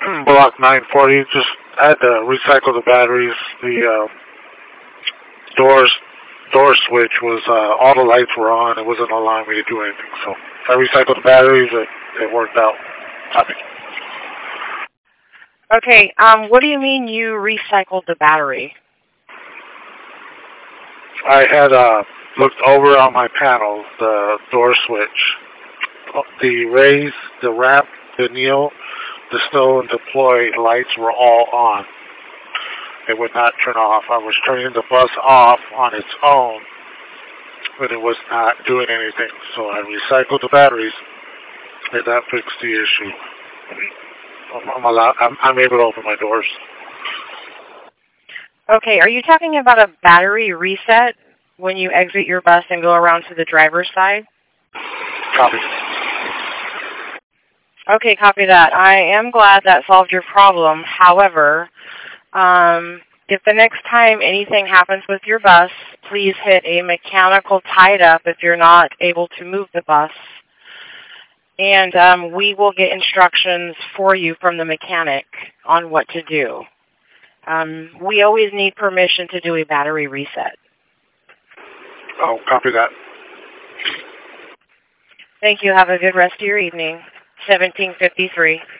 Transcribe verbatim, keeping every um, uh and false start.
block nine forty. Just had to recycle the batteries. The uh, doors door switch was uh, all the lights were on. It wasn't allowing me to do anything. So I recycled the batteries. It it worked out. Copy. Okay. Um, what do you mean you recycled the battery? I had uh, looked over on my panel, the door switch, the raise, the wrap, the kneel, the stow and deploy lights were all on. It would not turn off. I was turning the bus off on its own, but it was not doing anything. So I recycled the batteries, and that fixed the issue. I'm, allowed, I'm, I'm able to open my doors. Okay, are you talking about a battery reset when you exit your bus and go around to the driver's side? Copy. Okay, copy that. I am glad that solved your problem. However, um, if the next time anything happens with your bus, please hit a mechanical tied-up if you're not able to move the bus. And um, we will get instructions for you from the mechanic on what to do. Um, we always need permission to do a battery reset. Oh, copy that. Thank you. Have a good rest of your evening. seventeen fifty-three.